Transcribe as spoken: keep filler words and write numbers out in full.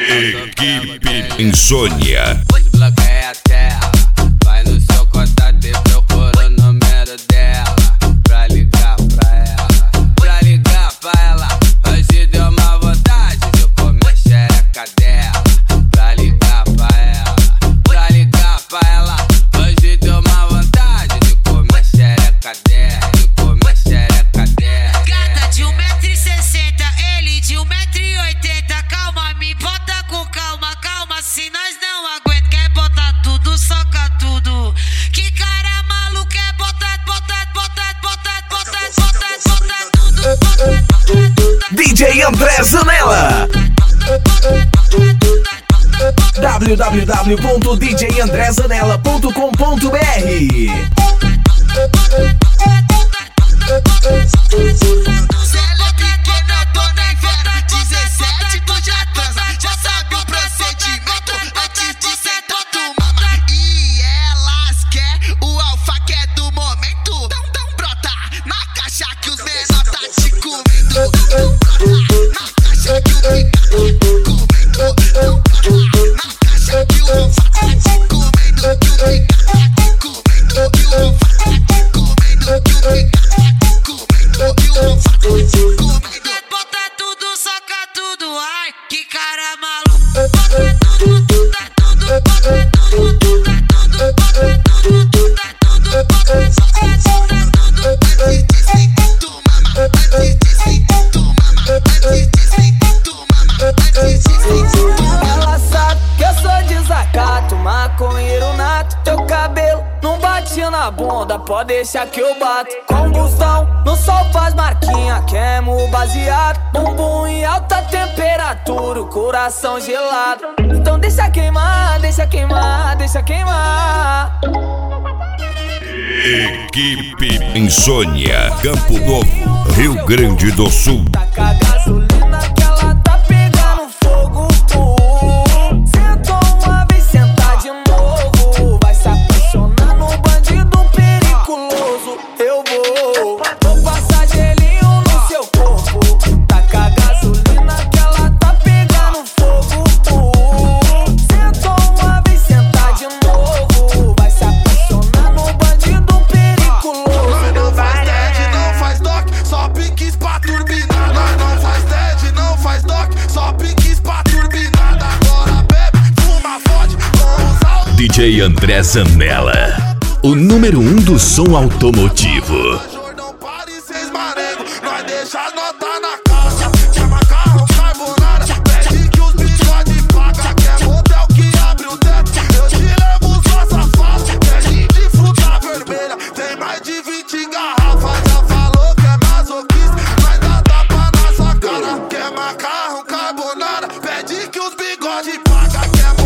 Equipe Insônia. Desbloqueia a tela, vai no seu contato e procura o número dela. Pra ligar pra ela, pra ligar pra ela. Hoje deu uma vontade de comer xereca dela. Pra ligar pra ela, pra ligar pra ela. Hoje deu uma vontade de comer xereca dela, de comer xereca dela. Gata de um metro e sessenta, ele de um metro e oitenta. Calma, me bota com calma, calma, se nós não aguenta. Quer botar tudo, soca tudo. Que cara maluco, é botar, botar, botar, botar, botar, botar, botar tudo, botar, botar. D J André Zanella. w w w ponto d j andré zanella ponto com ponto b r. Bota tudo, soca tudo, ai, que cara maluco. Bota tudo, bota tudo, bota tudo, bota tudo, bota tudo, bota tudo, bota tudo, antes de se tu mama, antes de se tu mama, antes de se tu mama, antes de se tu mama. Ela sabe que eu sou desacato, maconheiro nato. Teu cabelo não bate na bunda, pode deixar que eu bato. Combustão, no sol faz marquinha, queimo baseado. Bumbum em alta temperatura, o coração gelado. Então deixa queimar, deixa queimar, deixa queimar. Equipe Insônia, Campo Novo, Rio Grande do Sul. Taca a gasolina que ela tá pegando fogo. Sentou uma vez, senta de novo. Vai se apaixonar no bandido periculoso. Eu vou, vou passar gelinho no seu corpo. Taca a gasolina que ela tá pegando fogo. Sentou uma vez, senta de novo. Vai se apaixonar no bandido periculoso. Nós não faz dead, não faz doc, só piques pra turbinada. Nós não faz dead, não faz doc, só piques pra turbinada. Agora bebe, fuma, fode, com os altos. D J André Zanella, o número um do som automotivo. Jordão, Paris, Marengo, nós deixa a nota na caixa. Quer macarrão, carbonara, pede que os bigode paga. Quer motel que abre o teto, eu te levo só safado. Quer gin de fruta vermelha, tem mais de vinte garrafas. Já falou que é masoquista, mas dá tapa na sua cara. Quer macarrão, carbonara, pede que os bigode paga. Quer